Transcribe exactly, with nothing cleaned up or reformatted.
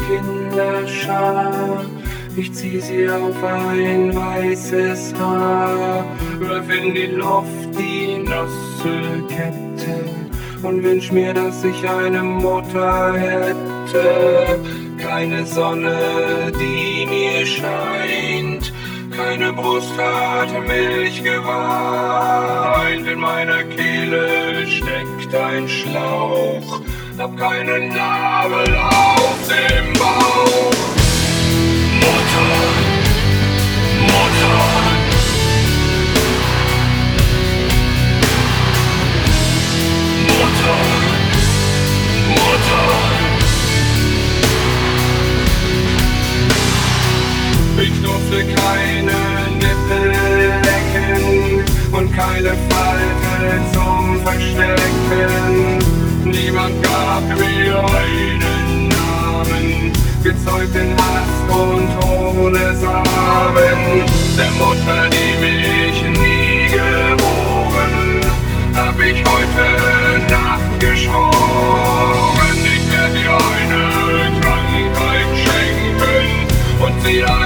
Kinderschar. Ich zieh sie auf ein weißes Haar, wirf in die Luft die nasse Kette und wünsch mir, dass ich eine Mutter hätte. Keine Sonne, die mir scheint, keine Brust hat Milch geweint. In meiner Kehle steckt ein Schlauch, hab keinen Nabel auf dem Bauch. Mutter, Mutter, Mutter, Mutter. Ich durfte keine Nippel lecken und keine Falte zum Verstecken. Niemand gab mir einen Namen, gezeugt in Hass und ohne Samen. Der Mutter, die mich nie geboren, hab ich heute Nacht geschworen. Ich werd ihr eine Krankheit schenken und sie